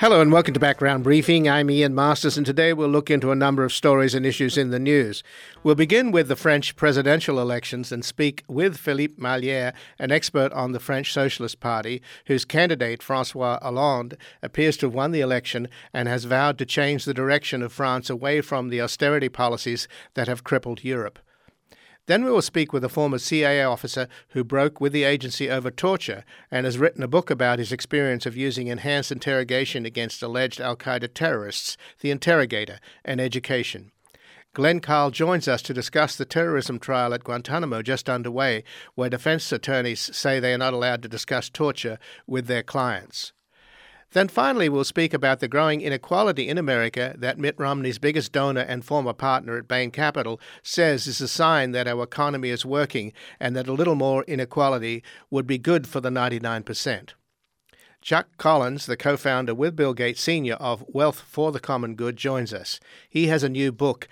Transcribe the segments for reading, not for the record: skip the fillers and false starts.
Hello and welcome to Background Briefing. I'm Ian Masters, and today we'll look into a number of stories and issues in the news. We'll begin with the French presidential elections and speak with Philippe Mallière, an expert on the French Socialist Party, whose candidate, François Hollande, appears to have won the election and has vowed to change the direction of France away from the austerity policies that have crippled Europe. Then we will speak with a former CIA officer who broke with the agency over torture and has written a book about his experience of using enhanced interrogation against alleged al-Qaeda terrorists, The Interrogator, and education. Glenn Carl joins us to discuss the terrorism trial at Guantanamo just underway, where defense attorneys say they are not allowed to discuss torture with their clients. Then finally, we'll speak about the growing inequality in America that Mitt Romney's biggest donor and former partner at Bain Capital says is a sign that our economy is working and that a little more inequality would be good for the 99%. Chuck Collins, the co-founder with Bill Gates Sr. of Wealth for the Common Good, joins us. He has a new book,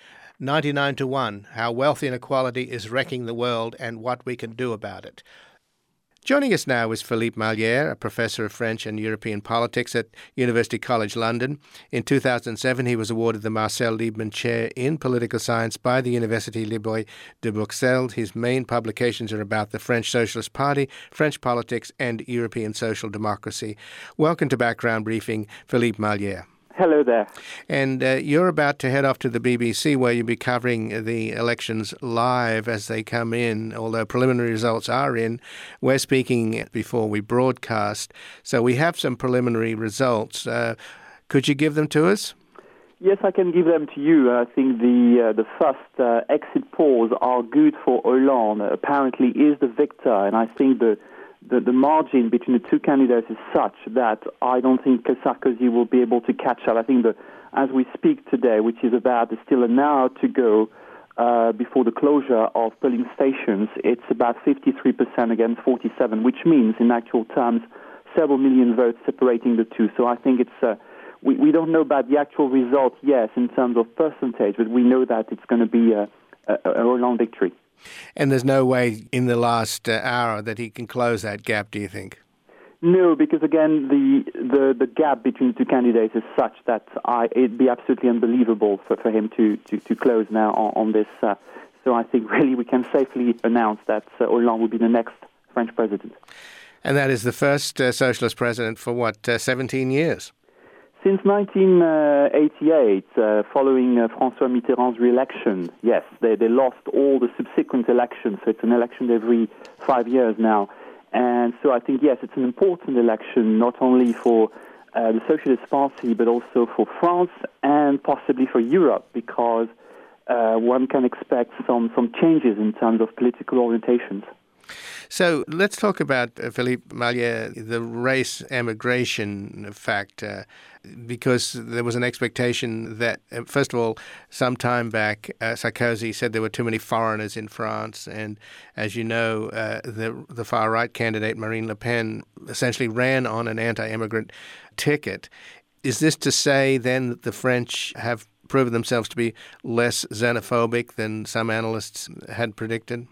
99 to 1, How Wealth Inequality is Wrecking the World and What We Can Do About It. Joining us now is Philippe Mallière, a professor of French and European politics at University College London. In 2007, he was awarded the Marcel Liebman Chair in Political Science by the Université Libre de Bruxelles. His main publications are about the French Socialist Party, French politics, and European social democracy. Welcome to Background Briefing, Philippe Mallière. Hello there. And you're about to head off to the BBC where you'll be covering the elections live as they come in, although preliminary results are in. We're speaking before we broadcast, so we have some preliminary results. Could you give them to us? Yes, I can give them to you. I think the first exit polls are good for Hollande. Apparently is the victor, and I think the margin between the two candidates is such that I don't think Sarkozy will be able to catch up. I think that as we speak today, which is about still an hour to go before the closure of polling stations, it's about 53% against 47%, which means in actual terms several million votes separating the two. So I think it's we don't know about the actual result, yes, in terms of percentage, but we know that it's going to be a Hollande victory. And there's no way in the last hour that he can close that gap, do you think? No, because again, the gap between the two candidates is such that it'd be absolutely unbelievable for him to close now on this. So I think really we can safely announce that Hollande will be the next French president. And that is the first socialist president for, 17 years? Since 1988, following François Mitterrand's re-election, yes, they lost all the subsequent elections, so it's an election every 5 years now. And so I think, yes, it's an important election, not only for the Socialist Party, but also for France and possibly for Europe, because one can expect some changes in terms of political orientations. So let's talk about, Philippe Mallière, the race emigration fact, because there was an expectation that, first of all, some time back, Sarkozy said there were too many foreigners in France. And as you know, the far-right candidate, Marine Le Pen, essentially ran on an anti-immigrant ticket. Is this to say then that the French have proven themselves to be less xenophobic than some analysts had predicted?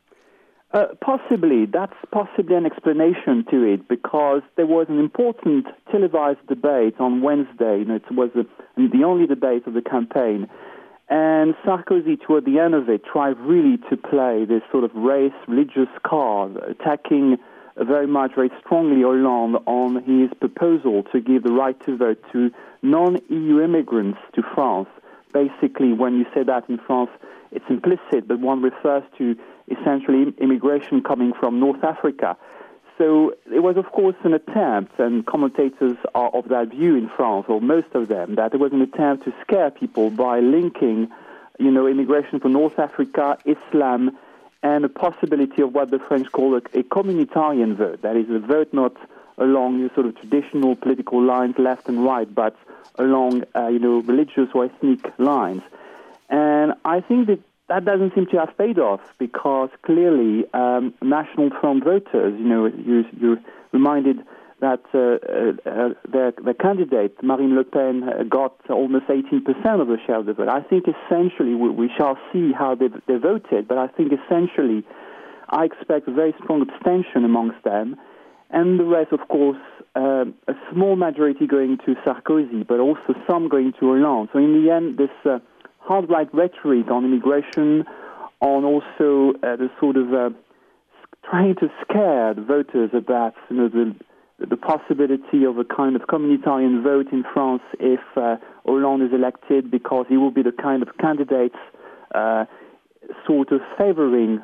Possibly. That's possibly an explanation to it, because there was an important televised debate on Wednesday. It was the only debate of the campaign. And Sarkozy, toward the end of it, tried really to play this sort of race-religious card, attacking very strongly Hollande on his proposal to give the right to vote to non-EU immigrants to France. Basically, when you say that in France, it's implicit, but one refers to essentially immigration coming from North Africa. So it was, of course, an attempt, and commentators are of that view in France, or most of them, that it was an attempt to scare people by linking, immigration from North Africa, Islam, and a possibility of what the French call a communitarian vote. That is, a vote not along your sort of traditional political lines, left and right, but along, religious or ethnic lines. And I think that doesn't seem to have paid off, because clearly National Front voters, you're reminded that their candidate, Marine Le Pen, got almost 18% of the share of the vote. I think essentially we shall see how they voted, but I think essentially I expect a very strong abstention amongst them. And the rest, of course, a small majority going to Sarkozy, but also some going to Hollande. So in the end, this hard right rhetoric on immigration, on also the sort of trying to scare the voters about the possibility of a kind of communitarian vote in France if Hollande is elected, because he will be the kind of candidate sort of favoring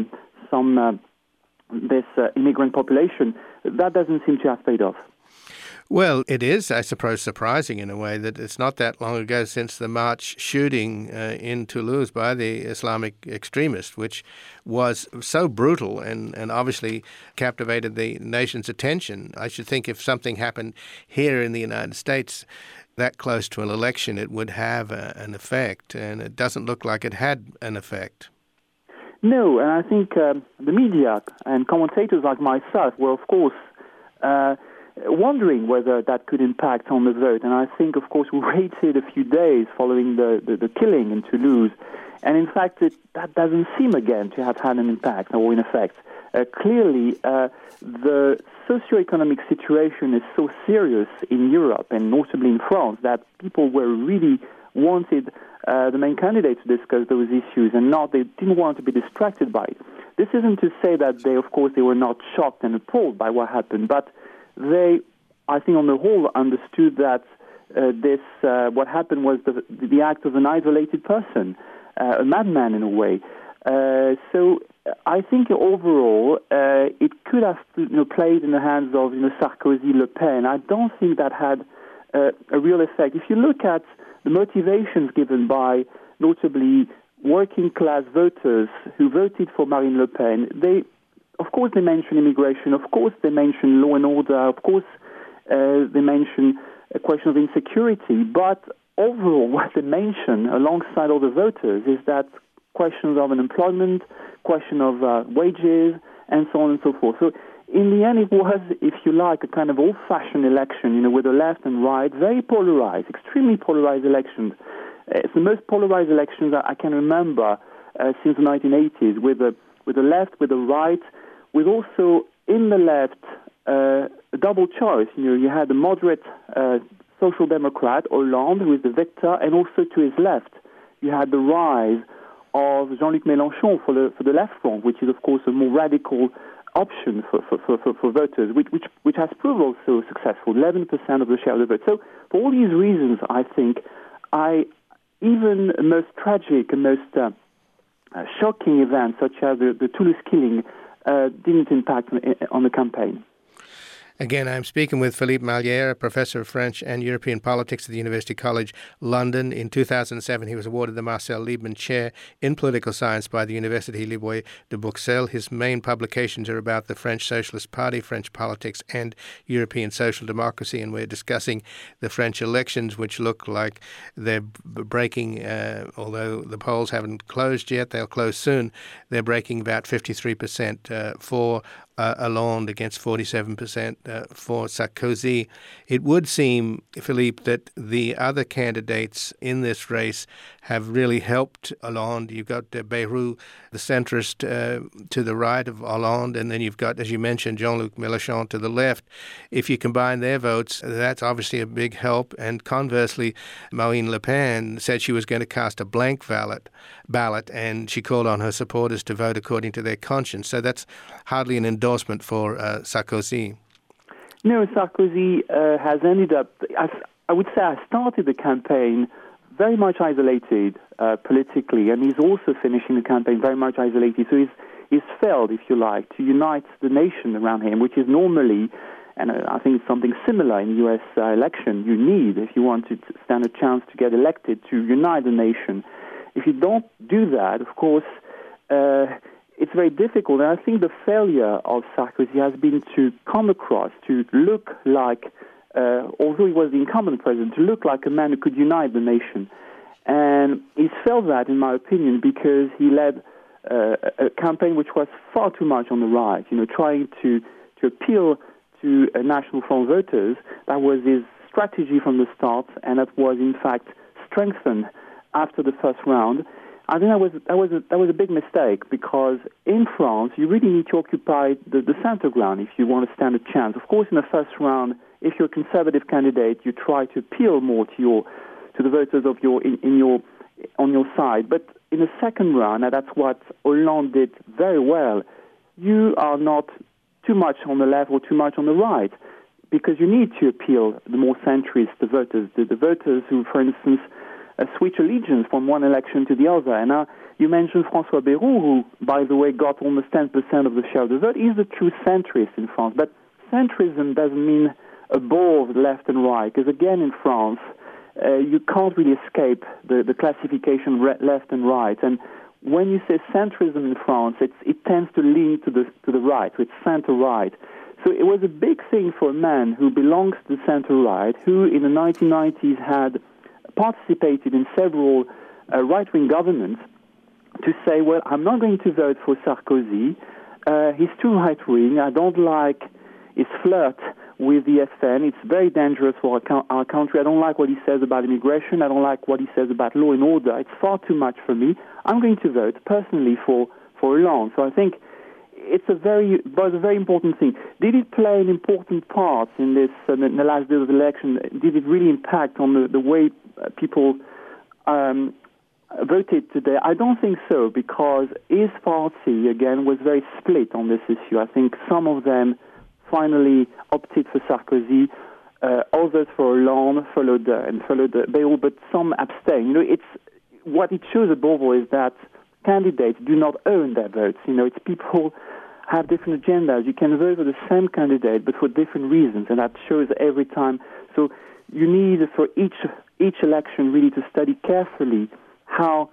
this immigrant population. That doesn't seem to have paid off. Well, it is, I suppose, surprising in a way that it's not that long ago since the March shooting in Toulouse by the Islamic extremists, which was so brutal and obviously captivated the nation's attention. I should think if something happened here in the United States that close to an election, it would have an effect, and it doesn't look like it had an effect. No, and I think the media and commentators like myself were, of course, wondering whether that could impact on the vote. And I think, of course, we waited a few days following the killing in Toulouse. And in fact, that doesn't seem again to have had an impact or in effect. Clearly, the socio-economic situation is so serious in Europe and notably in France that people were really wanted the main candidate to discuss those issues and they didn't want to be distracted by it. This isn't to say that they were not shocked and appalled by what happened, but they, I think on the whole, understood that what happened was the act of an isolated person, a madman in a way. So I think overall it could have played in the hands of Sarkozy, Le Pen. I don't think that had a real effect. If you look at the motivations given by notably working class voters who voted for Marine Le Pen, of course they mention immigration, of course they mention law and order, of course they mention a question of insecurity, but overall what they mention alongside all the voters is that questions of unemployment, question of wages, and so on and so forth. So in the end it was, if you like, a kind of old-fashioned election, with the left and right, very polarized, extremely polarized elections. It's the most polarized elections that I can remember since the 1980s, with the left, with the right, with also in the left a double choice. You had the moderate social democrat, Hollande, who is the victor, and also to his left you had the rise of Jean-Luc Mélenchon for the left front, which is of course a more radical option for voters, which has proved also successful, 11% of the share of the vote. So for all these reasons, I think even the most tragic and most shocking events, such as the Toulouse killing, didn't impact on the campaign. Again, I'm speaking with Philippe Mallière, a professor of French and European politics at the University College London. In 2007, he was awarded the Marcel Liebman Chair in Political Science by the Université Libre de Bruxelles. His main publications are about the French Socialist Party, French politics, and European social democracy. And we're discussing the French elections, which look like they're breaking, although the polls haven't closed yet, they'll close soon. They're breaking about 53% for Hollande against 47% for Sarkozy. It would seem, Philippe, that the other candidates in this race have really helped Hollande. You've got Bayrou, the centrist, to the right of Hollande, and then you've got, as you mentioned, Jean-Luc Mélenchon to the left. If you combine their votes, that's obviously a big help. And conversely, Marine Le Pen said she was going to cast a blank ballot, and she called on her supporters to vote according to their conscience. So that's hardly an endorsement for Sarkozy. No, Sarkozy has ended up, I would say, I started the campaign very much isolated politically, and he's also finishing the campaign very much isolated. So he's failed, if you like, to unite the nation around him, which is normally, and I think it's something similar in the U.S. election, you need, if you want to stand a chance to get elected, to unite the nation. If you don't do that, of course, it's very difficult. And I think the failure of Sarkozy has been to come across, to look like, although he was the incumbent president, to look like a man who could unite the nation. And he's failed that, in my opinion, because he led a campaign which was far too much on the right, trying to appeal to National Front voters. That was his strategy from the start, and that was, in fact, strengthened after the first round. I think that was a big mistake, because in France you really need to occupy the center ground if you want to stand a chance. Of course, in the first round, if you're a conservative candidate, you try to appeal more to the voters of on your side. But in the second round, and that's what Hollande did very well, you are not too much on the left or too much on the right, because you need to appeal the more centrist, the voters who, for instance, switch allegiance from one election to the other. And you mentioned François Bayrou, who, by the way, got almost 10% of the share of the vote. He's the true centrist in France. But centrism doesn't mean above left and right, because again in France, you can't really escape the classification left and right. And when you say centrism in France, it tends to lean to the right, so it's center-right. So it was a big thing for a man who belongs to the center-right, who in the 1990s had participated in several right-wing governments, to say, well, I'm not going to vote for Sarkozy. He's too right-wing. I don't like his flirt with the FN. It's very dangerous for our country. I don't like what he says about immigration. I don't like what he says about law and order. It's far too much for me. I'm going to vote personally for Hollande. So I think was a very important thing. Did it play an important part in this, in the last day of the election? Did it really impact on the way people voted today? I don't think so, because his party, again, was very split on this issue. I think some of them finally opted for Sarkozy, others for Hollande, followed Bayrou, but some abstained. What it shows above all is that candidates do not own their votes. It's people have different agendas. You can vote for the same candidate, but for different reasons, and that shows every time. So you need, for each election, really to study carefully how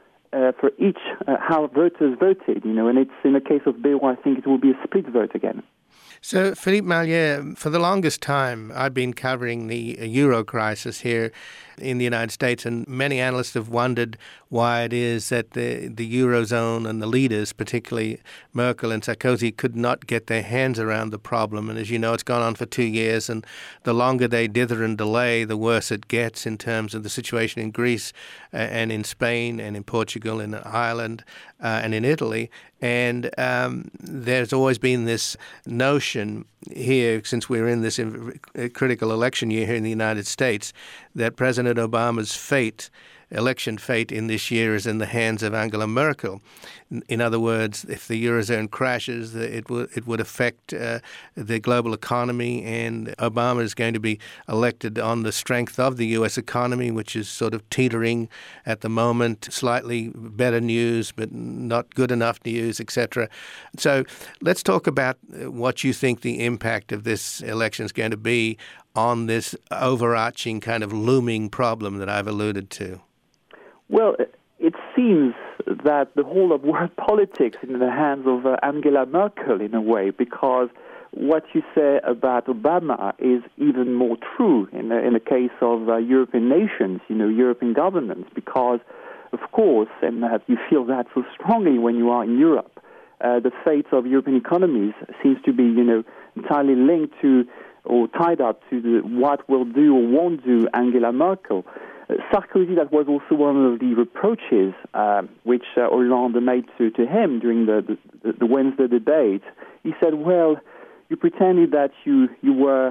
voters voted. And it's, in the case of Bayrou, I think it will be a split vote again. So, Philippe Mallière, for the longest time, I've been covering the Euro crisis here in the United States, and many analysts have wondered why it is that the Eurozone and the leaders, particularly Merkel and Sarkozy, could not get their hands around the problem. And as you know, it's gone on for 2 years, and the longer they dither and delay, the worse it gets in terms of the situation in Greece and in Spain and in Portugal and Ireland and in Italy. And there's always been this notion here, since we're in this critical election year here in the United States, that President Obama's election fate in this year is in the hands of Angela Merkel. In other words, if the Eurozone crashes, it would affect the global economy, and Obama is going to be elected on the strength of the U.S. economy, which is sort of teetering at the moment, slightly better news, but not good enough news, etc. So let's talk about what you think the impact of this election is going to be on this overarching kind of looming problem that I've alluded to. Well, it seems that the whole of world politics is in the hands of Angela Merkel in a way, because what you say about Obama is even more true in the case of European nations, European governments, because, of course, and you feel that so strongly when you are in Europe, the fate of European economies seems to be, entirely linked to or tied up to what will do or won't do Angela Merkel. Sarkozy, that was also one of the reproaches which Hollande made to him during the Wednesday debate. He said, "Well, you pretended that you were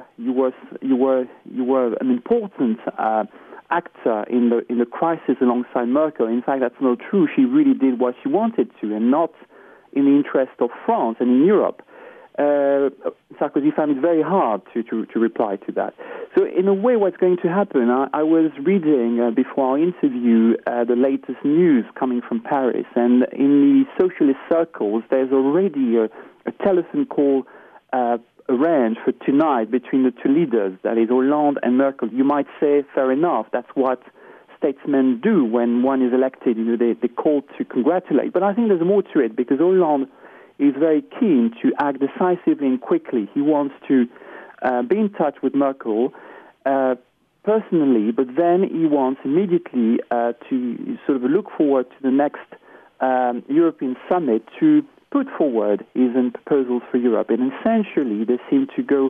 an important actor in the crisis alongside Merkel. In fact, that's not true. She really did what she wanted to, and not in the interest of France and in Europe." Sarkozy found it very hard to reply to that. So in a way, what's going to happen, I was reading before our interview the latest news coming from Paris, and in the socialist circles, there's already a telephone call arranged for tonight between the two leaders, that is Hollande and Merkel. You might say, fair enough, that's what statesmen do when one is elected. They call to congratulate. But I think there's more to it, because Hollande is very keen to act decisively and quickly. He wants to be in touch with Merkel personally, but then he wants immediately to sort of look forward to the next European summit to put forward his proposals for Europe. And essentially, they seem to go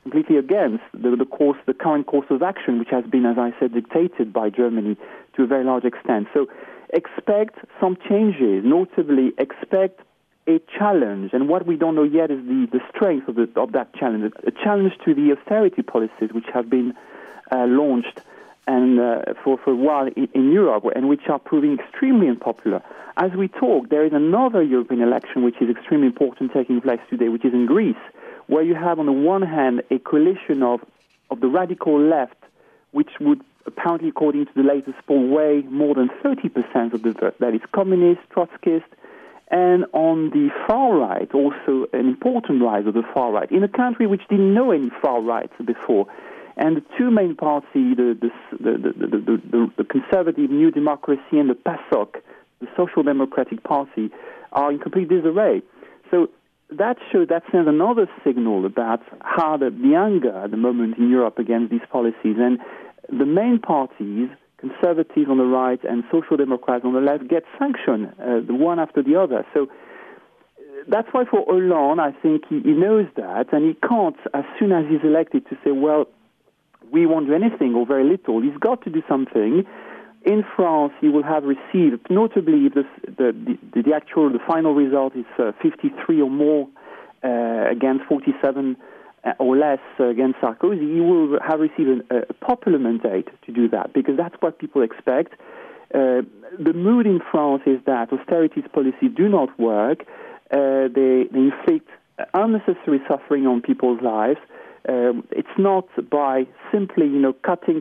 completely against the current course of action, which has been, as I said, dictated by Germany to a very large extent. So expect some changes, notably expect a challenge, and what we don't know yet is the strength of that challenge, a challenge to the austerity policies which have been launched and for a while in Europe, and which are proving extremely unpopular. As we talk, there is another European election which is extremely important taking place today, which is in Greece, where you have on the one hand a coalition of the radical left, which would apparently, according to the latest poll, weigh more than 30% of the vote. That is communist, Trotskyist, and on the far right, also an important rise of the far right, in a country which didn't know any far right before. And the two main parties, the conservative New Democracy and the PASOK, the Social Democratic Party, are in complete disarray. So that sends another signal about how the anger at the moment in Europe against these policies. And the main parties, conservatives on the right and social democrats on the left, get sanctioned, the one after the other. So that's why for Hollande, I think he knows that, and he can't, as soon as he's elected, to say, well, we won't do anything or very little. He's got to do something. In France, he will have received, notably, the final result is 53 or more against 47 or less against Sarkozy. He will have received a popular mandate to do that, because that's what people expect. The mood in France is that austerity policies do not work. They inflict unnecessary suffering on people's lives. It's not by simply, cutting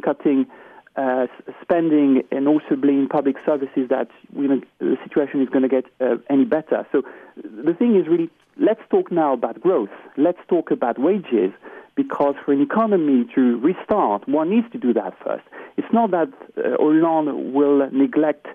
spending and also in public services that the situation is going to get any better. So the thing is really, let's talk now about growth. Let's talk about wages, because for an economy to restart, one needs to do that first. It's not that Hollande will neglect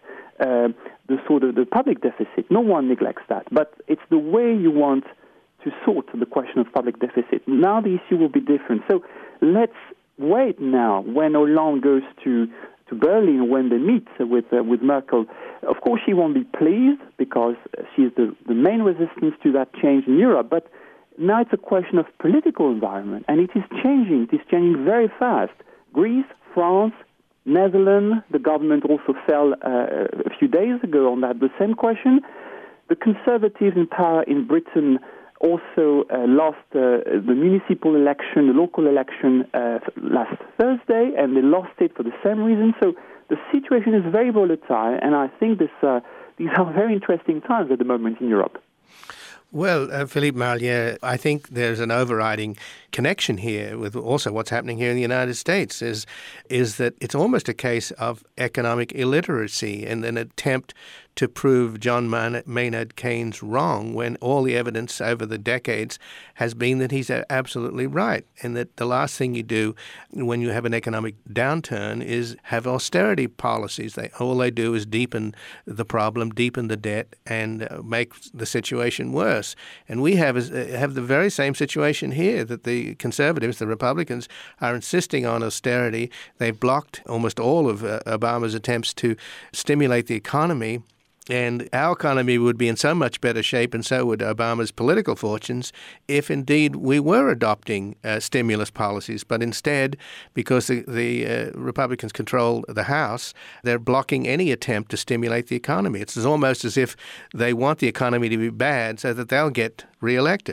the public deficit. No one neglects that. But it's the way you want to sort the question of public deficit. Now the issue will be different. So let's wait now when Hollande goes to Berlin, when they meet with Merkel. Of course, she won't be pleased because she's the main resistance to that change in Europe. But now it's a question of political environment, and it is changing. It is changing very fast. Greece, France, Netherlands, the government also fell a few days ago on the same question. The Conservatives in power in Britain also lost the municipal election, the local election last Thursday, and they lost it for the same reason. So the situation is very volatile, and I think these are very interesting times at the moment in Europe. Well, Philippe Marlière, I think there's an overriding connection here with also what's happening here in the United States is that it's almost a case of economic illiteracy and an attempt to prove John Maynard Keynes wrong when all the evidence over the decades has been that he's absolutely right, and that the last thing you do when you have an economic downturn is have austerity policies. All they do is deepen the problem, deepen the debt, and make the situation worse. And we have the very same situation here, that the Conservatives, the Republicans, are insisting on austerity. They've blocked almost all of Obama's attempts to stimulate the economy. And our economy would be in so much better shape, and so would Obama's political fortunes, if indeed we were adopting stimulus policies. But instead, because the Republicans control the House, they're blocking any attempt to stimulate the economy. It's almost as if they want the economy to be bad so that they'll get reelected.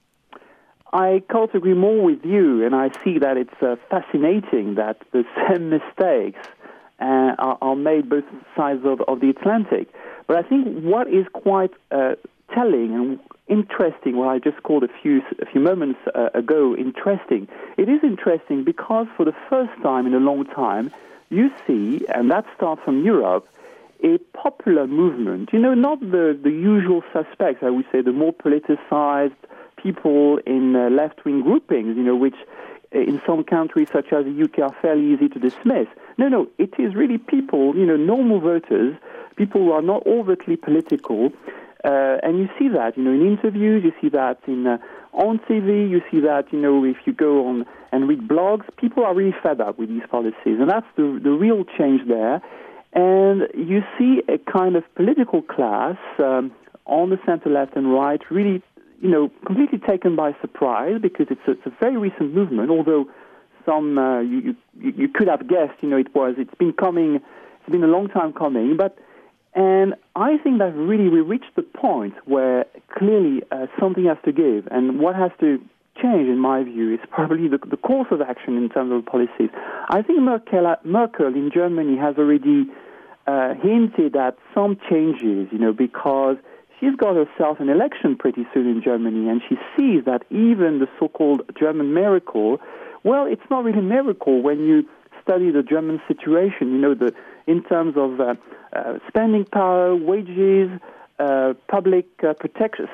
I can't agree more with you, and I see that it's fascinating that the same mistakes are made both sides of the Atlantic. But I think what is quite telling and interesting, what I just called a few moments ago interesting, it is interesting because for the first time in a long time, you see, and that starts from Europe, a popular movement. Not the usual suspects, I would say, the more politicized people in left-wing groupings, which in some countries such as the UK are fairly easy to dismiss. No, it is really people, normal voters, people who are not overtly political, and you see that, in interviews, you see that on TV, you see that, if you go on and read blogs, people are really fed up with these policies, and that's the real change there. And you see a kind of political class on the center, left, and right, really, completely taken by surprise because it's a very recent movement, although some you could have guessed, it's been coming, it's been a long time coming, and I think that really we reached the point where clearly something has to give, and what has to change, in my view, is probably the course of action in terms of policies. I think Merkel in Germany has already hinted at some changes, because she's got herself an election pretty soon in Germany, and she sees that even the so-called German miracle, well, it's not really a miracle when you study the German situation, in terms of spending power, wages, public protection,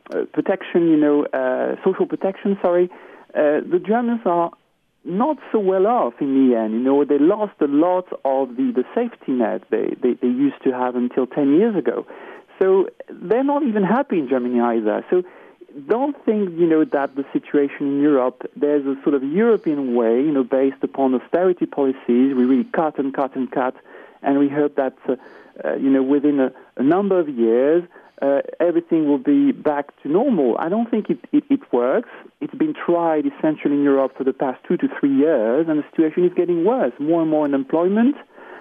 social protection, the Germans are not so well off in the end. They lost a lot of the safety net they used to have until 10 years ago. So they're not even happy in Germany either. So don't think, that the situation in Europe, there's a sort of European way, based upon austerity policies. We really cut and cut and cut. And we hope that, within a number of years, everything will be back to normal. I don't think it works. It's been tried essentially in Europe for the past 2 to 3 years, and the situation is getting worse. More and more unemployment.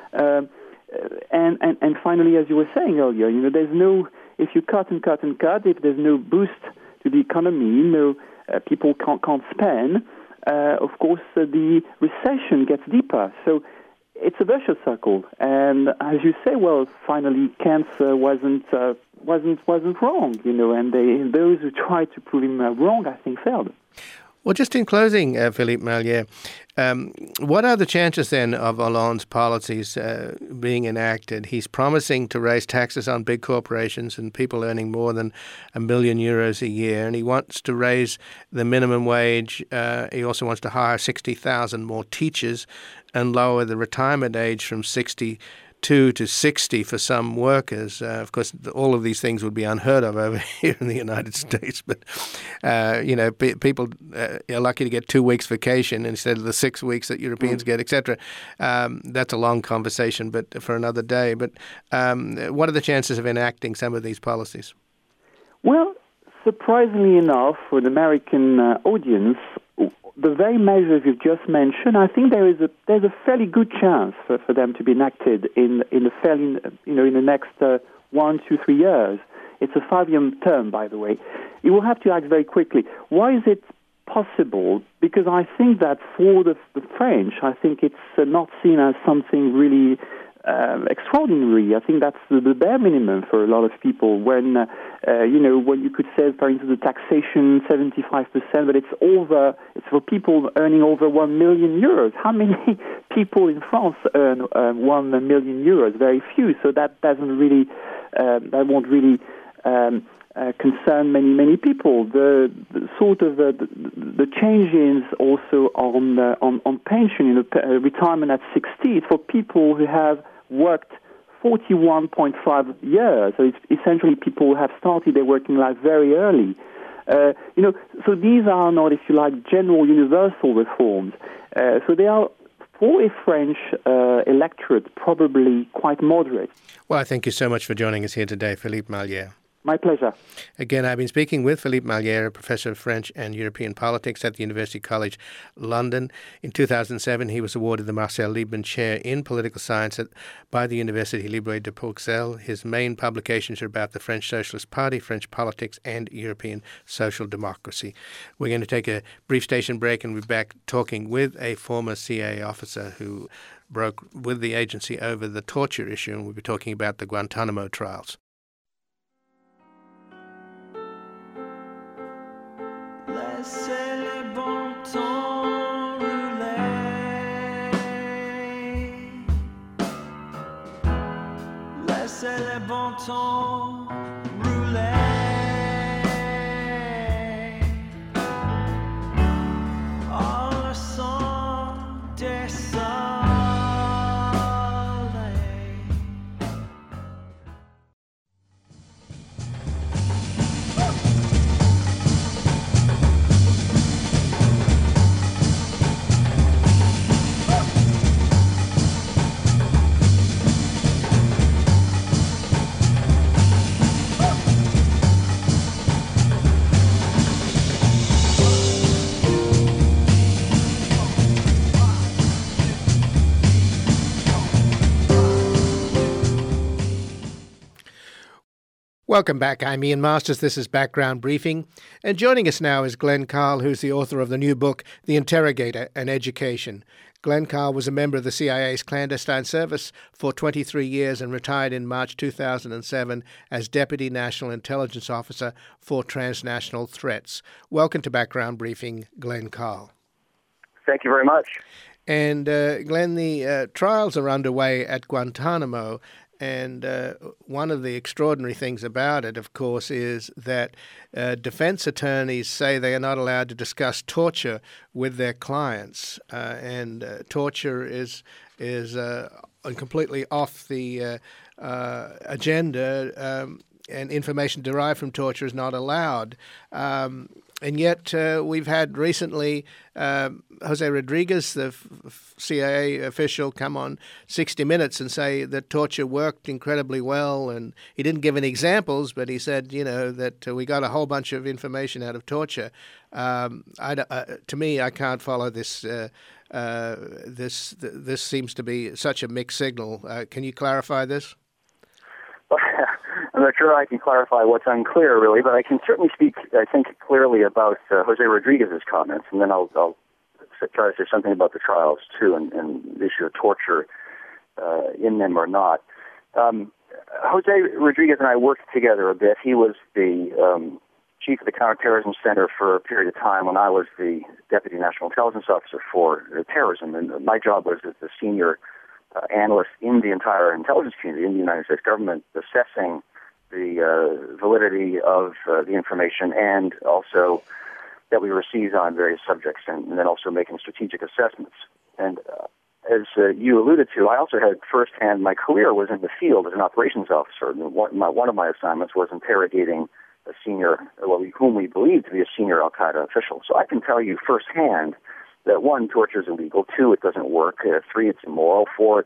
And finally, as you were saying earlier, if you cut and cut and cut, if there's no boost to the economy, people can't spend, of course, the recession gets deeper. So it's a vicious circle. And as you say, well, finally, cancer wasn't wrong, and those who tried to prove him wrong, I think, failed. Well, just in closing, Philippe Mallière, what are the chances then of Hollande's policies being enacted? He's promising to raise taxes on big corporations and people earning more than €1 million a year, and he wants to raise the minimum wage. He also wants to hire 60,000 more teachers and lower the retirement age from 62 to 60 for some workers. Of course, all of these things would be unheard of over here in the United States. But, people are lucky to get 2 weeks vacation instead of the 6 weeks that Europeans get, etc. That's a long conversation, but for another day. But what are the chances of enacting some of these policies? Well, surprisingly enough, for the American audience, the very measures you've just mentioned, I think there's a fairly good chance for them to be enacted in the next 1, 2, 3 years. It's a 5-year term, by the way. You will have to act very quickly. Why is it possible? Because I think that for the French, I think it's not seen as something really extraordinary. I think that's the bare minimum for a lot of people. When you could say, for instance, the taxation 75%, but it's for people earning over €1 million. How many people in France earn €1 million? Very few. So that won't really concern many people. The changes also on pension, retirement at 60, for people who have worked 41.5 years. So it's essentially people who have started their working life very early. So these are not, if you like, general universal reforms. So they are, for a French electorate, probably quite moderate. Well, I thank you so much for joining us here today, Philippe Mallière. My pleasure. Again, I've been speaking with Philippe Mallière, a professor of French and European politics at the University College London. In 2007, he was awarded the Marcel Liebman Chair in Political Science by the Université Libre de Bruxelles. His main publications are about the French Socialist Party, French politics, and European social democracy. We're going to take a brief station break and we'll be back talking with a former CIA officer who broke with the agency over the torture issue, and we'll be talking about the Guantanamo trials. Laissez les bons temps rouler. Laissez les bons temps rouler. En le sang des soleils. Welcome back. I'm Ian Masters. This is Background Briefing. And joining us now is Glenn Carl, who's the author of the new book, The Interrogator, An Education. Glenn Carl was a member of the CIA's clandestine service for 23 years and retired in March 2007 as Deputy National Intelligence Officer for Transnational Threats. Welcome to Background Briefing, Glenn Carl. Thank you very much. And Glenn, the trials are underway at Guantanamo. And one of the extraordinary things about it, of course, is that defense attorneys say they are not allowed to discuss torture with their clients. And torture is completely off the agenda, and information derived from torture is not allowed. And yet we've had recently Jose Rodriguez, the CIA official, come on 60 Minutes and say that torture worked incredibly well. And he didn't give any examples, but he said, that we got a whole bunch of information out of torture. To me, I can't follow this. This seems to be such a mixed signal. Can you clarify this? I'm not sure I can clarify what's unclear, really, but I can certainly speak, I think, clearly about Jose Rodriguez's comments, and then I'll try to say something about the trials, too, and the issue of torture in them or not. Jose Rodriguez and I worked together a bit. He was the chief of the Counterterrorism Center for a period of time when I was the Deputy National Intelligence Officer for terrorism, and my job was as the senior analyst in the entire intelligence community in the United States government, assessing the validity of the information and also that we received on various subjects, and then also making strategic assessments. And as you alluded to, I also had firsthand, my career was in the field as an operations officer. One of my assignments was interrogating a senior, whom we believed to be a senior Al-Qaeda official. So I can tell you firsthand that 1, torture is illegal, 2, it doesn't work, 3, it's immoral, 4,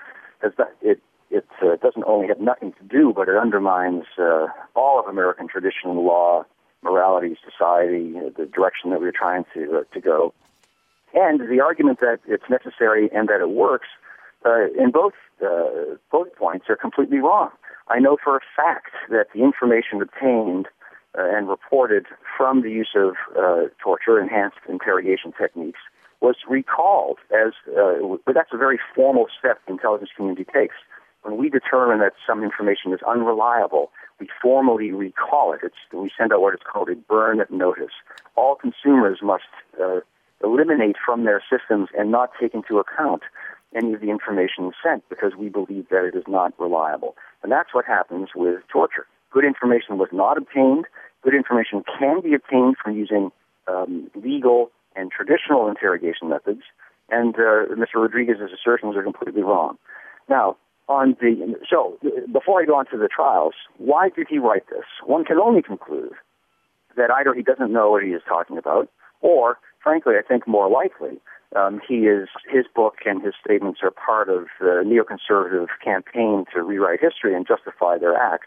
it doesn't only have nothing to do, but it undermines all of American tradition, law, morality, society, the direction that we're trying to go. And the argument that it's necessary and that it works in both points are completely wrong. I know for a fact that the information obtained and reported from the use of torture, enhanced interrogation techniques, was recalled but that's a very formal step the intelligence community takes. When we determine that some information is unreliable, we formally recall it. We send out what is called a burn notice. All consumers must eliminate from their systems and not take into account any of the information sent because we believe that it is not reliable. And that's what happens with torture. Good information was not obtained. Good information can be obtained from using legal and traditional interrogation methods, and Mr. Rodriguez's assertions are completely wrong. Now, before I go on to the trials, why did he write this? One can only conclude that either he doesn't know what he is talking about, or, frankly, I think more likely, his book and his statements are part of the neoconservative campaign to rewrite history and justify their acts,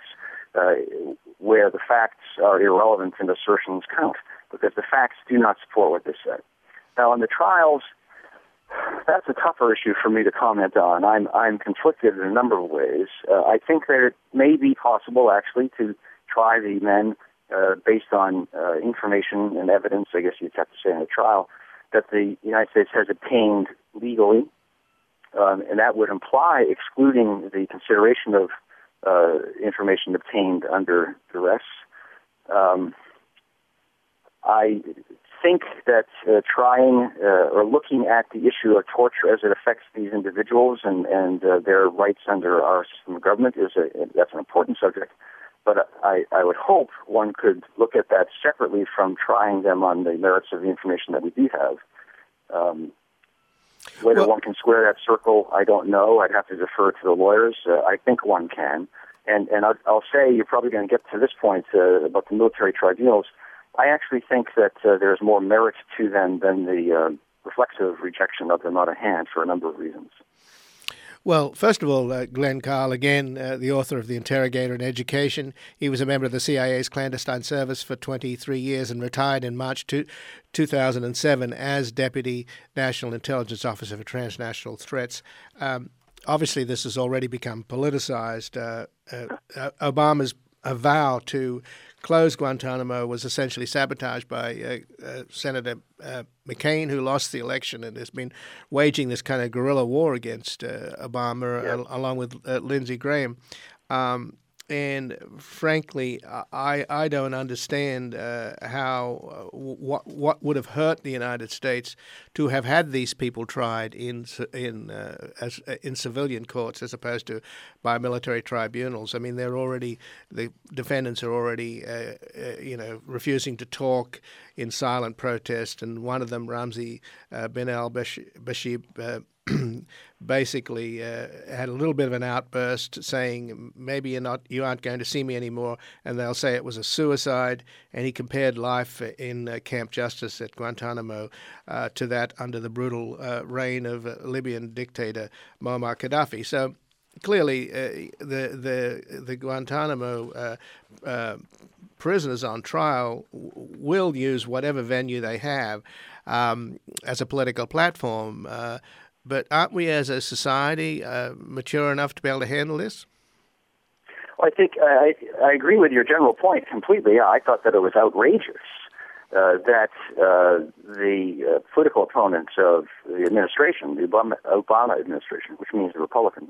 where the facts are irrelevant and assertions count, because the facts do not support what they said. Now, on the trials, that's a tougher issue for me to comment on. I'm conflicted in a number of ways. I think that it may be possible, actually, to try the men based on information and evidence, I guess you'd have to say in a trial, that the United States has obtained legally, and that would imply excluding the consideration of information obtained under duress. I think that trying or looking at the issue of torture as it affects these individuals and their rights under our system of government that's an important subject. But I would hope one could look at that separately from trying them on the merits of the information that we do have. Whether one can square that circle, I don't know. I'd have to defer to the lawyers. I think one can. And I'll say, you're probably going to get to this point about the military tribunals. I actually think that there's more merit to them than the reflexive rejection of them out of hand for a number of reasons. Well, first of all, Glenn Carl, again, the author of The Interrogator, An Education. He was a member of the CIA's clandestine service for 23 years and retired in March 2007 as Deputy National Intelligence Officer for Transnational Threats. Obviously, this has already become politicized. Obama's vow to close Guantanamo was essentially sabotaged by Senator McCain, who lost the election and has been waging this kind of guerrilla war against Obama, along with Lindsey Graham. And frankly, I don't understand how what would have hurt the United States to have had these people tried in civilian courts as opposed to by military tribunals. I mean, the defendants are already refusing to talk in silent protest, and one of them, Ramzi bin al-Bashir, basically had a little bit of an outburst saying, maybe you aren't going to see me anymore, and they'll say it was a suicide. And he compared life in Camp Justice at Guantanamo to that under the brutal reign of Libyan dictator Muammar Gaddafi. So clearly the Guantanamo prisoners on trial will use whatever venue they have as a political platform. But aren't we as a society mature enough to be able to handle this? Well, I think I agree with your general point completely. I thought that it was outrageous that the political opponents of the administration, the Obama administration, which means the Republicans,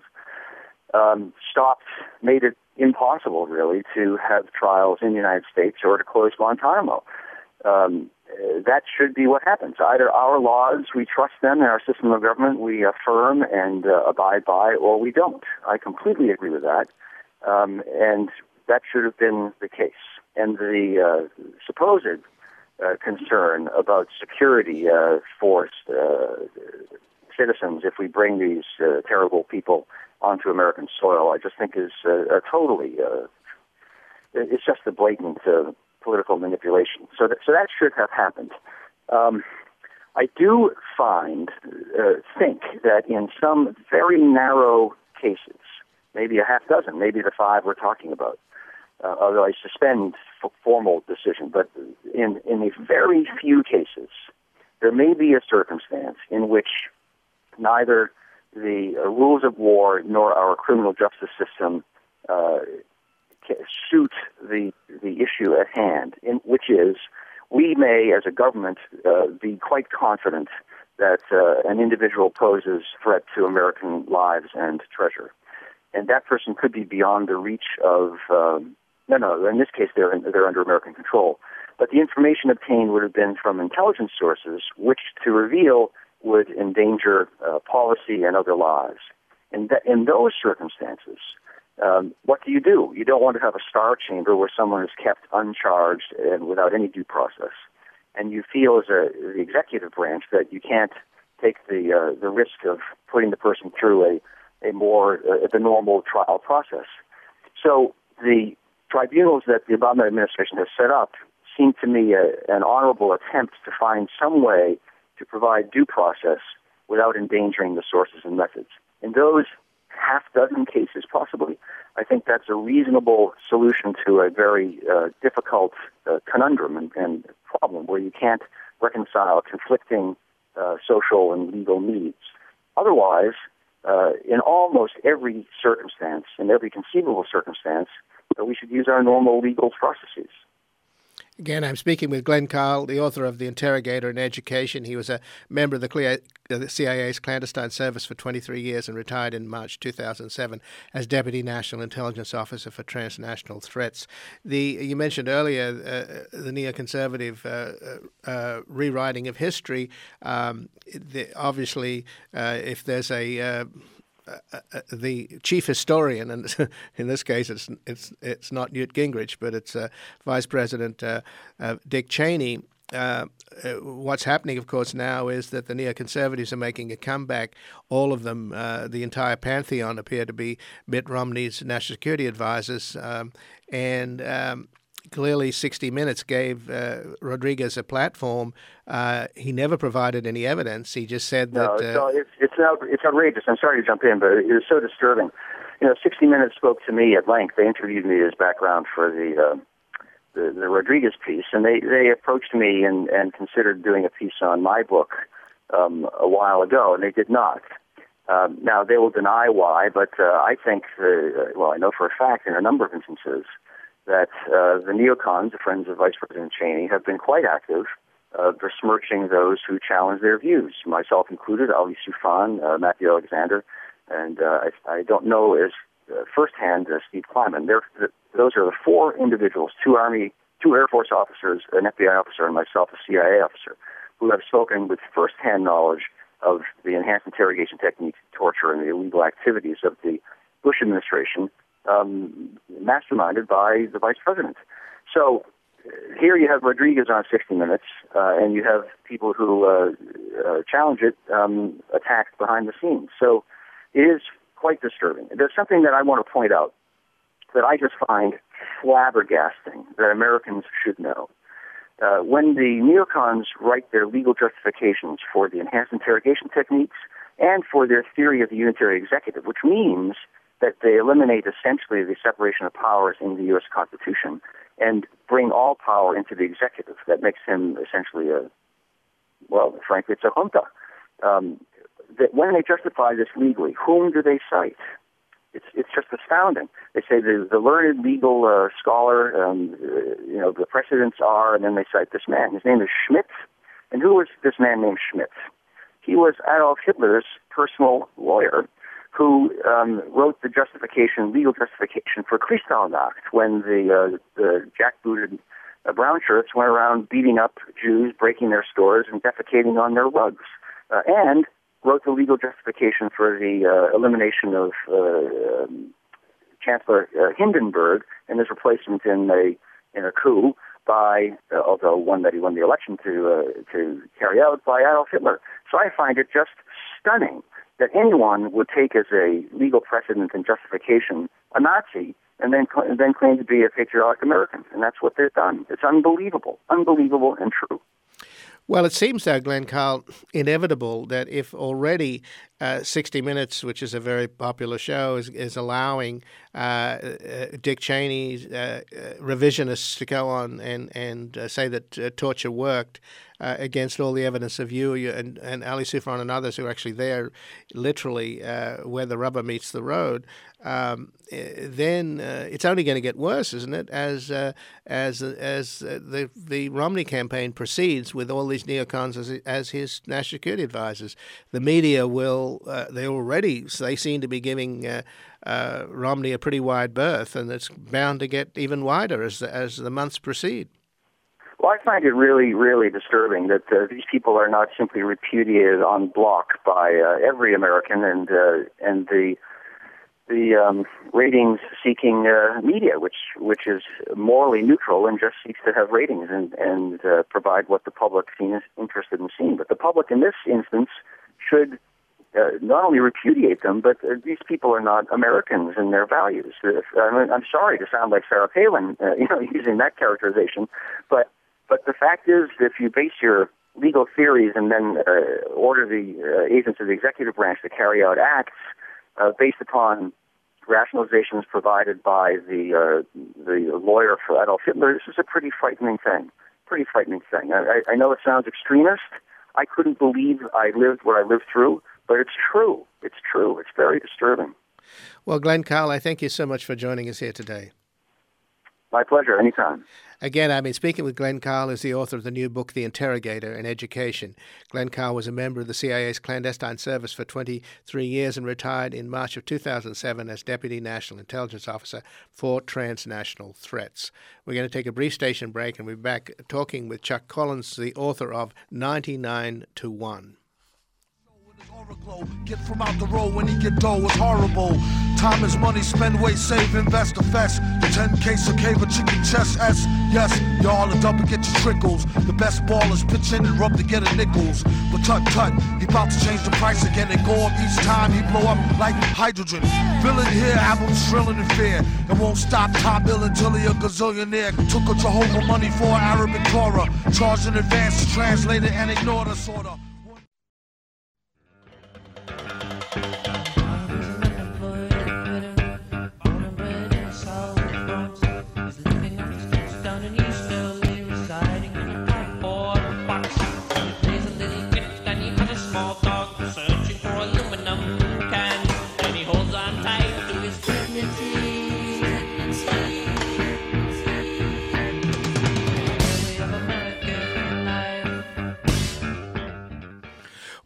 made it impossible, really, to have trials in the United States or to close Guantanamo. That should be what happens. Either our laws, we trust them, and our system of government we affirm and abide by, or we don't. I completely agree with that. And that should have been the case. And the supposed concern about security force citizens if we bring these terrible people onto American soil, I just think is totally, it's just a blatant political manipulation. So that should have happened. I do think that in some very narrow cases, maybe a half dozen, maybe the 5 we're talking about, although I suspend formal decision, but in a very few cases, there may be a circumstance in which neither the rules of war nor our criminal justice system suit the issue at hand, which is we may, as a government, be quite confident that an individual poses threat to American lives and treasure. And that person could be beyond the reach of, in this case they're under American control. But the information obtained would have been from intelligence sources, which to reveal would endanger policy and other lives. And in those circumstances, what do? You don't want to have a star chamber where someone is kept uncharged and without any due process. And you feel as the executive branch that you can't take the risk of putting the person through the normal trial process. So the tribunals that the Obama administration has set up seem to me an honorable attempt to find some way to provide due process without endangering the sources and methods. In those half dozen cases, possibly, I think that's a reasonable solution to a very difficult conundrum and problem where you can't reconcile conflicting social and legal needs. Otherwise, in almost every circumstance, in every conceivable circumstance, we should use our normal legal processes. Again, I'm speaking with Glenn Carl, the author of The Interrogator in Education. He was a member of the CIA's clandestine service for 23 years and retired in March 2007 as Deputy National Intelligence Officer for Transnational Threats. You mentioned earlier the neoconservative rewriting of history. Obviously, if there's the chief historian, and in this case it's not Newt Gingrich, but it's Vice President Dick Cheney. What's happening, of course, now is that the neoconservatives are making a comeback. All of them, the entire pantheon, appear to be Mitt Romney's national security advisors, and clearly 60 Minutes gave Rodriguez a platform. He never provided any evidence. He just said that... It's outrageous. I'm sorry to jump in, but it was so disturbing. 60 Minutes spoke to me at length. They interviewed me as background for the Rodriguez piece, and they approached me and considered doing a piece on my book a while ago, and they did not. Now, they will deny why, but I think, I know for a fact in a number of instances, that the neocons, the friends of Vice President Cheney, have been quite active, besmirching those who challenge their views, myself included, Ali Soufan, Matthew Alexander, and I don't know as firsthand Steve Kleiman. Those are the four individuals, two Air Force officers, an FBI officer, and myself, a CIA officer, who have spoken with firsthand knowledge of the enhanced interrogation techniques, torture, and the illegal activities of the Bush administration, masterminded by the vice president. So here you have Rodriguez on 60 Minutes, and you have people who challenge it attacked behind the scenes. So it is quite disturbing. There's something that I want to point out that I just find flabbergasting that Americans should know. When the neocons write their legal justifications for the enhanced interrogation techniques and for their theory of the unitary executive, which means that they eliminate essentially the separation of powers in the U.S. Constitution and bring all power into the executive, that makes him essentially frankly, it's a junta. That when they justify this legally, whom do they cite? It's just astounding. They say the learned legal scholar, the precedents are, and then they cite this man. His name is Schmidt. And who was this man named Schmidt? He was Adolf Hitler's personal lawyer who wrote the legal justification for Kristallnacht, when the jackbooted brown shirts went around beating up Jews, breaking their stores, and defecating on their rugs. And wrote the legal justification for the elimination of Chancellor Hindenburg and his replacement in a coup by, although one that he won the election to carry out, by Adolf Hitler. So I find it just stunning that anyone would take as a legal precedent and justification a Nazi and then claim to be a patriotic American. And that's what they've done. It's unbelievable and true. Well, it seems, though, Glenn Carl, inevitable that if already 60 Minutes, which is a very popular show, is allowing Dick Cheney's revisionists to go on and say that torture worked against all the evidence of you and Ali Soufan and others who are actually there, literally where the rubber meets the road, then it's only going to get worse, isn't it? As the Romney campaign proceeds with all these neocons as his national security advisors, the media will. They seem to be giving Romney a pretty wide berth, and it's bound to get even wider as the months proceed. Well, I find it really, really disturbing that these people are not simply repudiated en bloc by every American and the ratings-seeking media, which is morally neutral and just seeks to have ratings and provide what the public is interested in seeing. But the public in this instance should not only repudiate them, but these people are not Americans in their values. I'm sorry to sound like Sarah Palin, using that characterization, but the fact is, if you base your legal theories and then order the agents of the executive branch to carry out acts based upon rationalizations provided by the lawyer for Adolf Hitler, this is a pretty frightening thing. I know it sounds extremist. I couldn't believe I lived what I lived through, but it's true. It's very disturbing. Well, Glenn Carl, I thank you so much for joining us here today. My pleasure, anytime. Again, I've been speaking with Glenn Carl, who's the author of the new book, The Interrogator in Education. Glenn Carl was a member of the CIA's clandestine service for 23 years and retired in March of 2007 as Deputy National Intelligence Officer for Transnational Threats. We're going to take a brief station break and we'll be back talking with Chuck Collins, the author of 99 to 1. Get from out the road when he get dough, it's horrible. Time is money, spend, wait, save, invest, affest. The 10K of cave, a chicken chest, S. Yes, y'all are double, get your trickles. The best ballers pitch in and rub to get a nickels. But tut, he about to change the price again and go up each time he blow up like hydrogen. Villain here, albums thrilling in fear. And won't stop top bill until he a gazillionaire. Took a Jehovah money for Arabic Torah. Charged in advance to translate it and ignore the sorta.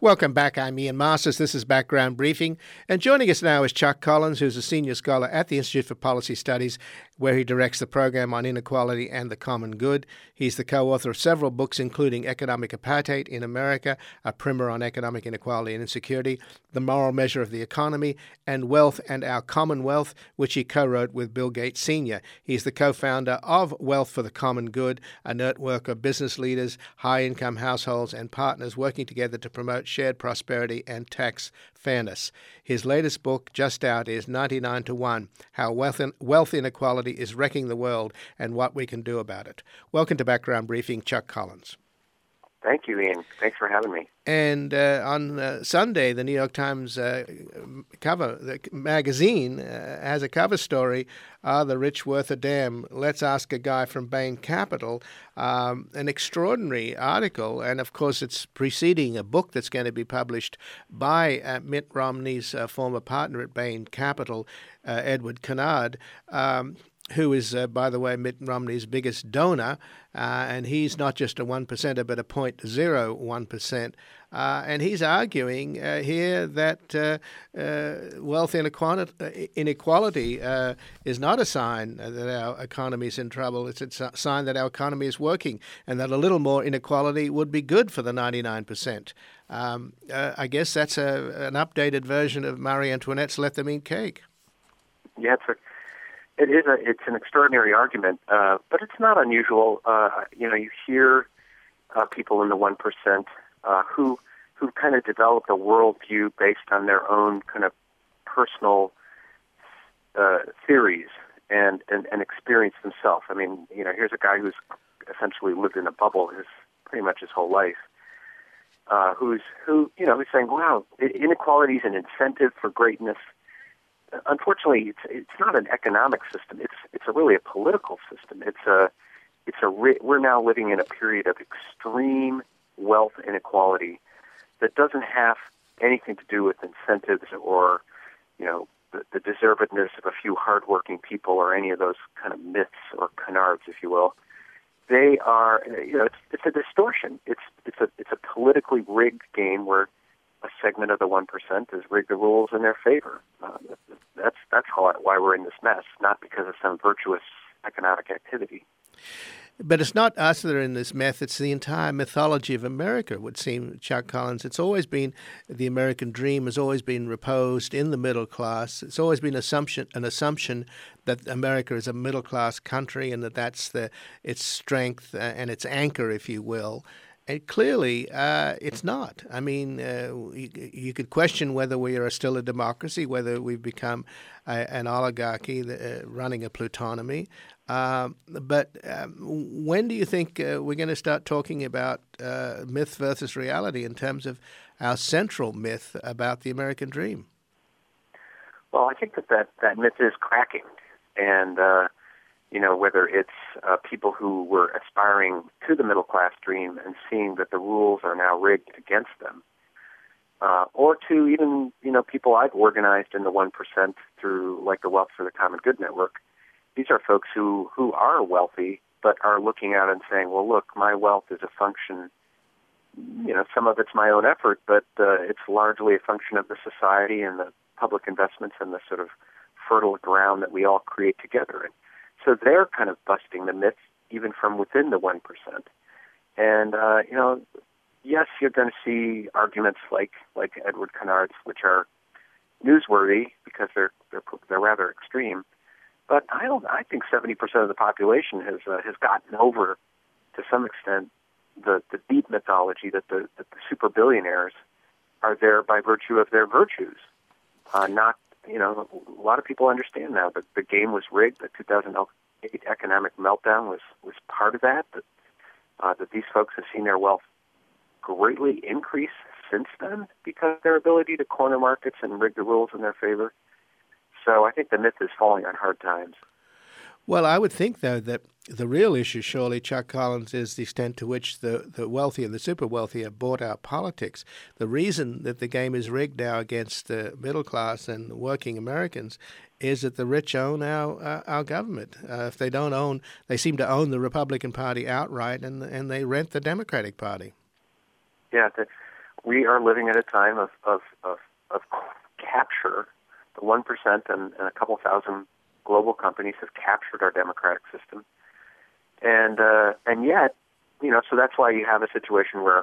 Welcome back. I'm Ian Masters. This is Background Briefing. And joining us now is Chuck Collins, who's a senior scholar at the Institute for Policy Studies, where he directs the program on inequality and the common good. He's the co-author of several books, including Economic Apartheid in America, a primer on economic inequality and insecurity, The Moral Measure of the Economy, and Wealth and Our Commonwealth, which he co-wrote with Bill Gates Sr. He's the co-founder of Wealth for the Common Good, a network of business leaders, high-income households, and partners working together to promote shared prosperity and tax fairness. His latest book, just out, is 99 to 1, How Wealth Inequality is Wrecking the World and What We Can Do About It. Welcome to Background Briefing, Chuck Collins. Thank you, Ian. Thanks for having me. And on Sunday, the New York Times the magazine has a cover story, Are the Rich Worth a Damn? Let's Ask a Guy from Bain Capital, an extraordinary article. And, of course, it's preceding a book that's going to be published by Mitt Romney's former partner at Bain Capital, Edward Kennard, who is, by the way, Mitt Romney's biggest donor, and he's not just a 1%er, but a 0.01%. And he's arguing here that wealth inequality is not a sign that our economy is in trouble. It's a sign that our economy is working, and that a little more inequality would be good for the 99%. I guess that's an updated version of Marie Antoinette's "Let them eat cake." Yeah, it's an extraordinary argument, but it's not unusual. You hear people in the 1% who kind of developed a worldview based on their own kind of personal theories and experience themselves. I mean, here's a guy who's essentially lived in a bubble pretty much his whole life, who's saying, "Wow, inequality is an incentive for greatness." Unfortunately, it's not an economic system. It's really a political system. We're now living in a period of extreme wealth inequality that doesn't have anything to do with incentives or, the deservedness of a few hardworking people or any of those kind of myths or canards, if you will. They are, it's a distortion. It's a politically rigged game where a segment of the 1% has rigged the rules in their favor. That's why we're in this mess, not because of some virtuous economic activity. But it's not us that are in this mess. It's the entire mythology of America, it would seem, Chuck Collins. It's always been the American dream has always been reposed in the middle class. It's always been an assumption that America is a middle-class country and that's its strength and its anchor, if you will. And clearly, it's not. I mean, you could question whether we are still a democracy, whether we've become an oligarchy running a plutonomy. But when do you think we're going to start talking about myth versus reality in terms of our central myth about the American dream? Well, I think that myth is cracking. And whether it's people who were aspiring to the middle-class dream and seeing that the rules are now rigged against them, or to even, people I've organized in the 1% through, like, the Wealth for the Common Good Network. These are folks who are wealthy but are looking out and saying, well, look, my wealth is a function, some of it's my own effort, but it's largely a function of the society and the public investments and the sort of fertile ground that we all create together. And so they're kind of busting the myths even from within the 1%. And, yes, you're going to see arguments like Edward Kennard's, which are newsworthy because they're rather extreme. But I think 70% of the population has gotten over, to some extent, the deep mythology that the super billionaires are there by virtue of their virtues, not. A lot of people understand now that the game was rigged. The 2008 economic meltdown was part of that. That these folks have seen their wealth greatly increase since then because of their ability to corner markets and rig the rules in their favor. So I think the myth is falling on hard times. Well, I would think, though, that the real issue, surely, Chuck Collins, is the extent to which the wealthy and the super wealthy have bought our politics. The reason that the game is rigged now against the middle class and working Americans is that the rich own our government. If they don't own, they seem to own the Republican Party outright, and they rent the Democratic Party. Yeah, we are living at a time of capture. The 1% and a couple thousand global companies have captured our democratic system, and yet, so that's why you have a situation where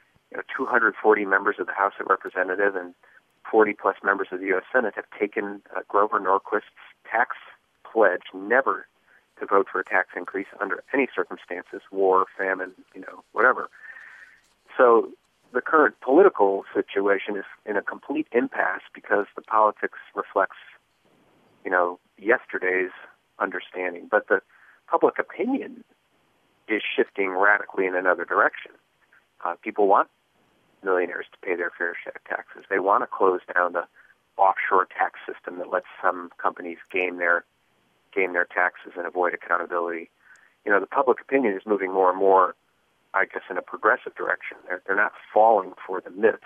240 members of the House of Representatives and 40 plus members of the U.S. Senate have taken Grover Norquist's tax pledge never to vote for a tax increase under any circumstances, war, famine, whatever. So the current political situation is in a complete impasse because the politics reflects, yesterday's understanding. But the public opinion is shifting radically in another direction. People want millionaires to pay their fair share of taxes. They want to close down the offshore tax system that lets some companies game their taxes and avoid accountability. The public opinion is moving more and more, I guess, in a progressive direction. They're not falling for the myths.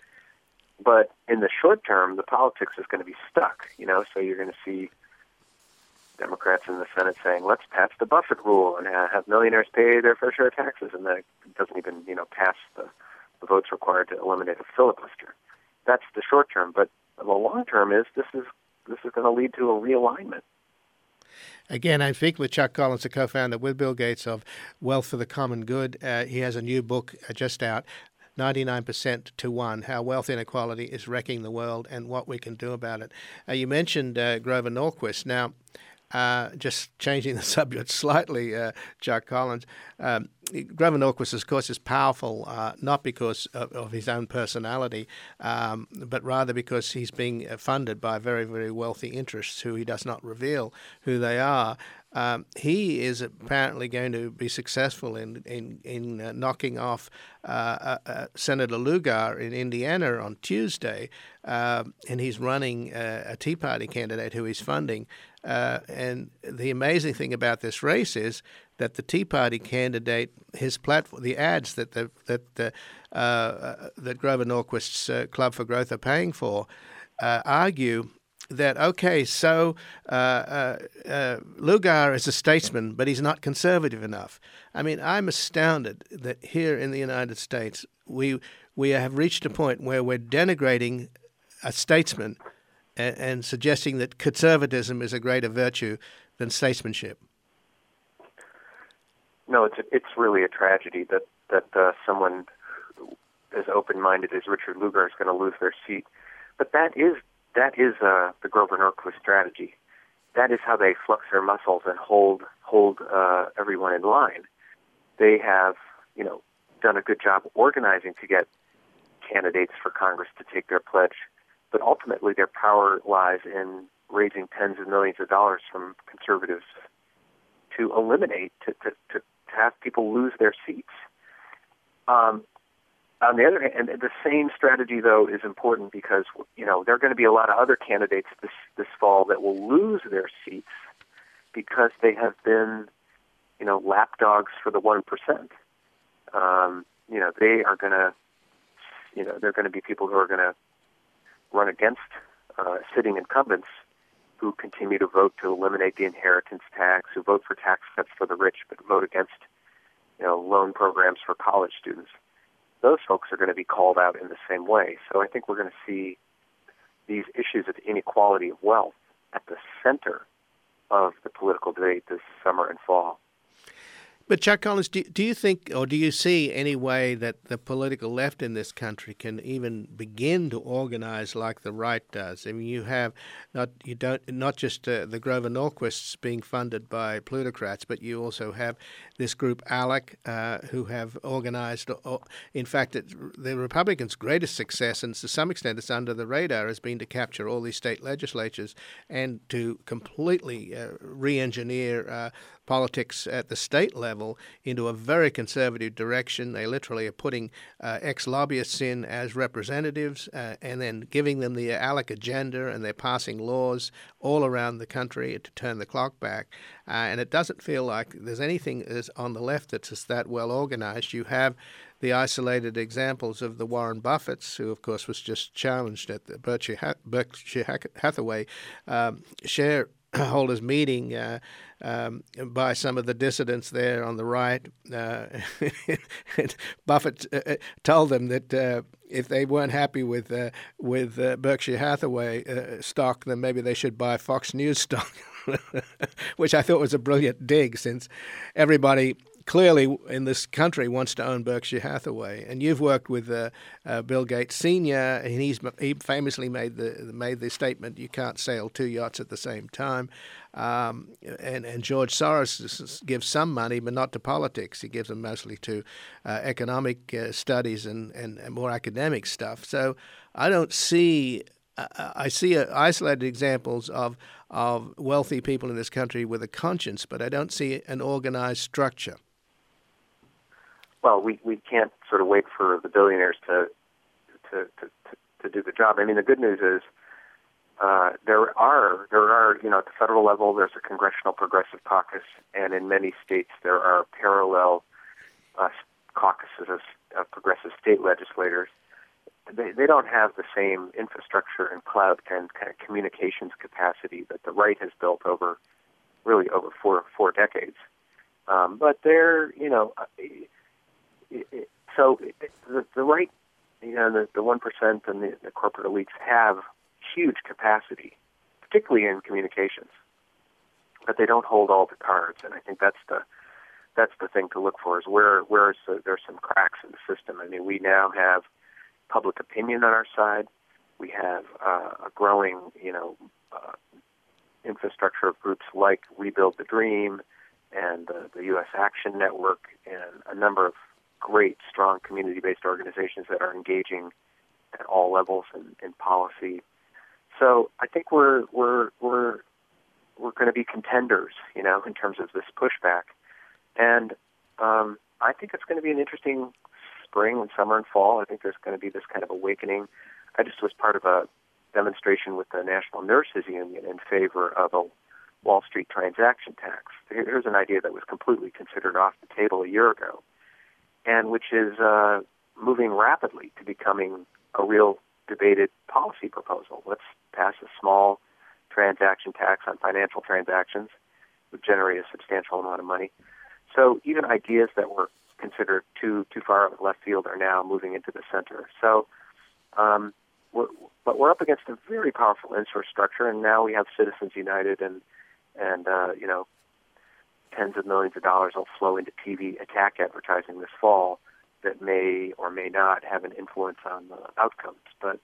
But in the short term, the politics is going to be stuck, so you're going to see Democrats in the Senate saying, let's pass the Buffett rule and have millionaires pay their fair share of taxes, and that doesn't even, pass the votes required to eliminate a filibuster. That's the short term, but the long term is this is going to lead to a realignment. Again, I speak with Chuck Collins, the co-founder with Bill Gates of Wealth for the Common Good. He has a new book just out, 99% to 1, How Wealth Inequality is Wrecking the World and What We Can Do About It. You mentioned Grover Norquist. Now, just changing the subject slightly, Chuck Collins, Grover Norquist, of course, is powerful not because of his own personality, but rather because he's being funded by very, very wealthy interests who he does not reveal who they are. He is apparently going to be successful in knocking off Senator Lugar in Indiana on Tuesday, and he's running a Tea Party candidate who he's funding. And the amazing thing about this race is that the Tea Party candidate, his platform, the ads that that Grover Norquist's Club for Growth are paying for, argue that, okay, so Lugar is a statesman, but he's not conservative enough. I mean, I'm astounded that here in the United States, we have reached a point where we're denigrating a statesman and suggesting that conservatism is a greater virtue than statesmanship. No, it's really a tragedy that someone as open-minded as Richard Lugar is going to lose their seat. But that is the Grover Norquist strategy. That is how they flex their muscles and hold everyone in line. They have, done a good job organizing to get candidates for Congress to take their pledge, but ultimately their power lies in raising tens of millions of dollars from conservatives to eliminate, to have people lose their seats. On the other hand, the same strategy, though, is important because, there are going to be a lot of other candidates this fall that will lose their seats because they have been, lapdogs for the 1%. They are going to, they're going to be people who are going to run against sitting incumbents who continue to vote to eliminate the inheritance tax, who vote for tax cuts for the rich, but vote against, loan programs for college students. Those folks are going to be called out in the same way. So I think we're going to see these issues of inequality of wealth at the center of the political debate this summer and fall. But Chuck Collins, do you think, or do you see any way that the political left in this country can even begin to organize like the right does? I mean, you have not just the Grover Norquists being funded by plutocrats, but you also have this group ALEC, who have organized. In fact, the Republicans' greatest success, and to some extent it's under the radar, has been to capture all these state legislatures and to completely re-engineer politics at the state level into a very conservative direction. They literally are putting ex-lobbyists in as representatives and then giving them the ALEC agenda, and they're passing laws all around the country to turn the clock back. And it doesn't feel like there's anything on the left that's just that well organized. You have the isolated examples of the Warren Buffetts, who, of course, was just challenged at the Berkshire Hathaway share holders meeting by some of the dissidents there on the right. Buffett told them that if they weren't happy with Berkshire Hathaway stock, then maybe they should buy Fox News stock, which I thought was a brilliant dig, since everybody clearly in this country wants to own Berkshire Hathaway. And you've worked with Bill Gates Sr., and he famously made the statement, "You can't sail two yachts at the same time." And George Soros gives some money, but not to politics. He gives them mostly to economic studies and more academic stuff. So I don't see. I see isolated examples of wealthy people in this country with a conscience, but I don't see an organized structure. Well, we can't sort of wait for the billionaires to do the job. I mean, the good news is there are at the federal level there's a Congressional Progressive Caucus, and in many states there are parallel caucuses of progressive state legislators. They don't have the same infrastructure and cloud and kind of communications capacity that the right has built over four decades. But they're, so the right, the 1% and the corporate elites have huge capacity, particularly in communications, but they don't hold all the cards. And I think that's the thing to look for, is where there's some cracks in the system. I mean, we now have public opinion on our side. We have a growing, infrastructure of groups like Rebuild the Dream and the U.S. Action Network, and a number of great, strong community-based organizations that are engaging at all levels in policy. So I think we're going to be contenders, in terms of this pushback, and I think it's going to be an interesting spring and summer and fall. I think there's going to be this kind of awakening. I just was part of a demonstration with the National Nurses Union in favor of a Wall Street transaction tax. Here's an idea that was completely considered off the table a year ago, and which is moving rapidly to becoming a real debated policy proposal. Let's pass a small transaction tax on financial transactions, would generate a substantial amount of money. So even ideas that were considered too far out of left field are now moving into the center. So, but we're up against a very powerful infrastructure, and now we have Citizens United, and tens of millions of dollars will flow into TV attack advertising this fall that may or may not have an influence on the outcomes. But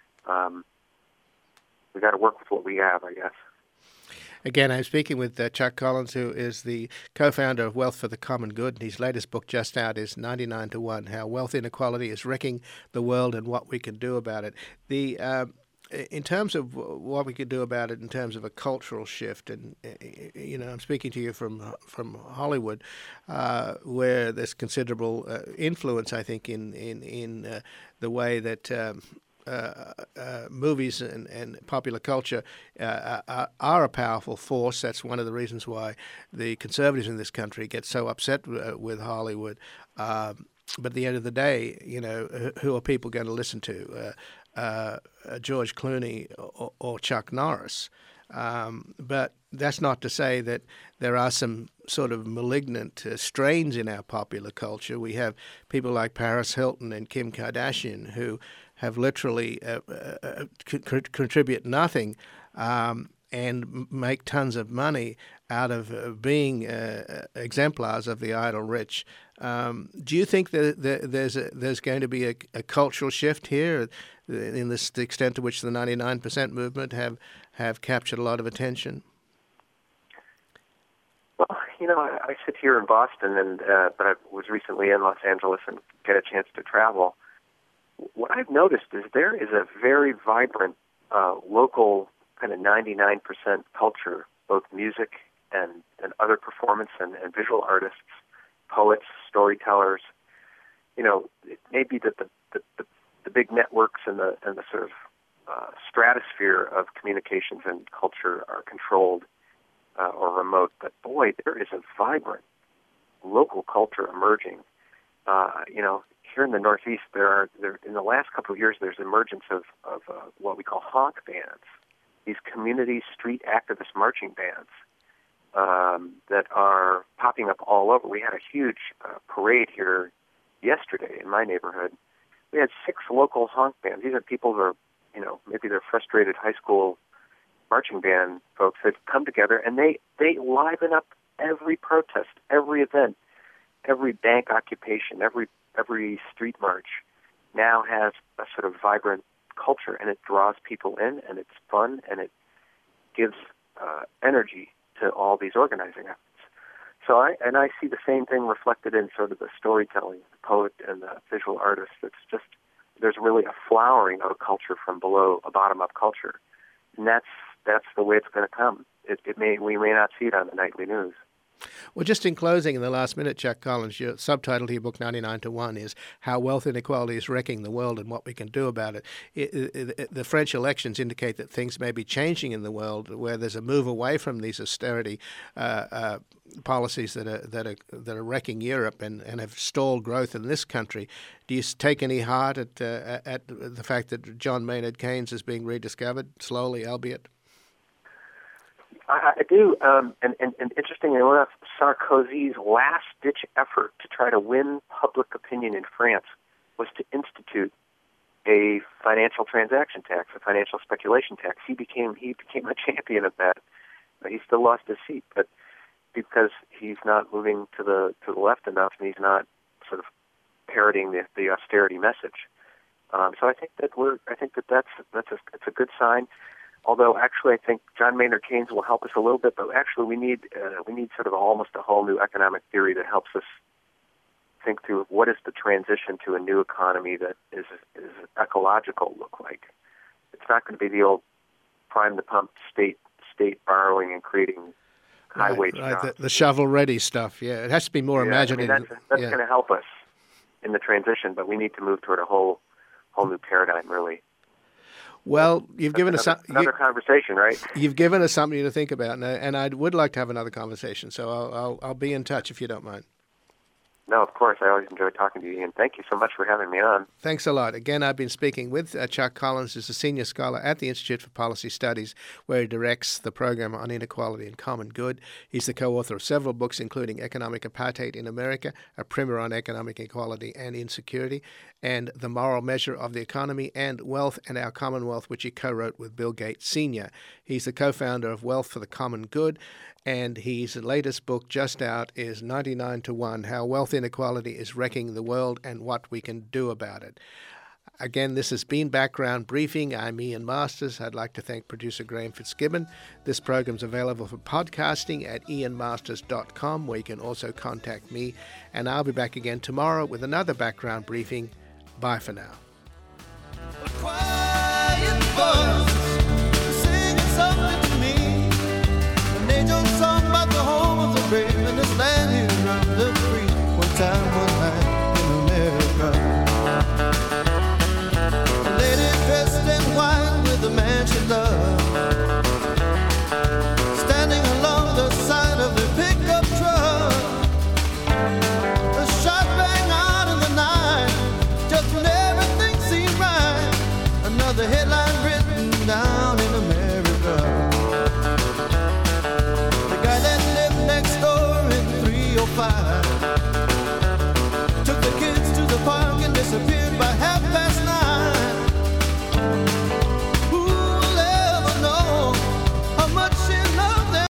we got to work with what we have, I guess. Again, I'm speaking with Chuck Collins, who is the co-founder of Wealth for the Common Good. And his latest book just out is 99 to 1, How Wealth Inequality is Wrecking the World and What We Can Do About It. In terms of what we could do about it in terms of a cultural shift, and I'm speaking to you from Hollywood, where there's considerable influence, I think, in the way that movies and popular culture are a powerful force. That's one of the reasons why the conservatives in this country get so upset with Hollywood. But at the end of the day, who are people going to listen to? George Clooney or Chuck Norris. But that's not to say that there are some sort of malignant strains in our popular culture. We have people like Paris Hilton and Kim Kardashian who have literally contribute nothing and make tons of money out of being exemplars of the idle rich. Do you think that there's going to be a cultural shift here in the extent to which the 99% movement have captured a lot of attention? Well, I sit here in Boston, but I was recently in Los Angeles and get a chance to travel. What I've noticed is there is a very vibrant local kind of 99% culture, both music and other performance and visual artists, poets, storytellers. It may be that the big networks and the sort of stratosphere of communications and culture are controlled or remote, but boy, there is a vibrant local culture emerging. Here in the Northeast, there in the last couple of years, there's emergence of what we call honk bands, these community street activist marching bands that are popping up all over. We had a huge parade here yesterday in my neighborhood. We had 6 local honk bands. These are people who are, maybe they're frustrated high school marching band folks that come together, and they liven up every protest, every event, every bank occupation, every street march now has a sort of vibrant culture, and it draws people in, and it's fun, and it gives energy to all these organizing efforts. So I see the same thing reflected in sort of the storytelling, the poet and the visual artist. It's just, there's really a flowering of a culture from below, a bottom-up culture. And that's the way it's going to come. We may not see it on the nightly news. Well, just in closing, in the last minute, Chuck Collins, your subtitle to your book, 99 to 1, is How Wealth Inequality is Wrecking the World and What We Can Do About It. The French elections indicate that things may be changing in the world, where there's a move away from these austerity policies that are wrecking Europe and have stalled growth in this country. Do you take any heart at the fact that John Maynard Keynes is being rediscovered, slowly, albeit? I do, and interestingly enough, Sarkozy's last-ditch effort to try to win public opinion in France was to institute a financial transaction tax, a financial speculation tax. He became a champion of that. He still lost his seat, but because he's not moving to the left enough, and he's not sort of parroting the austerity message. So I think that's a good sign. Although actually, I think John Maynard Keynes will help us a little bit, but actually we need sort of almost a whole new economic theory that helps us think through what does the transition to a new economy that is ecological look like. It's not going to be the old prime the pump state borrowing and creating high wage jobs. The shovel ready stuff. Yeah, it has to be more imaginative. I mean, that's going to help us in the transition, but we need to move toward a whole new paradigm, really. Well, you've given us another conversation, right? You've given us something to think about, and I would like to have another conversation. So I'll be in touch if you don't mind. No, of course. I always enjoy talking to you, Ian. Thank you so much for having me on. Thanks a lot. Again, I've been speaking with Chuck Collins, who's a senior scholar at the Institute for Policy Studies, where he directs the program on inequality and common good. He's the co-author of several books, including Economic Apartheid in America, a primer on economic equality and insecurity, and The Moral Measure of the Economy and Wealth and Our Commonwealth, which he co-wrote with Bill Gates Sr. He's the co-founder of Wealth for the Common Good, and his latest book, just out, is 99 to 1, How Wealth Inequality is Wrecking the World and What We Can Do About It. Again, this has been Background Briefing. I'm Ian Masters. I'd like to thank producer Graham Fitzgibbon. This program's available for podcasting at ianmasters.com, where you can also contact me. And I'll be back again tomorrow with another Background Briefing. Bye for now. A quiet voice singing something to me.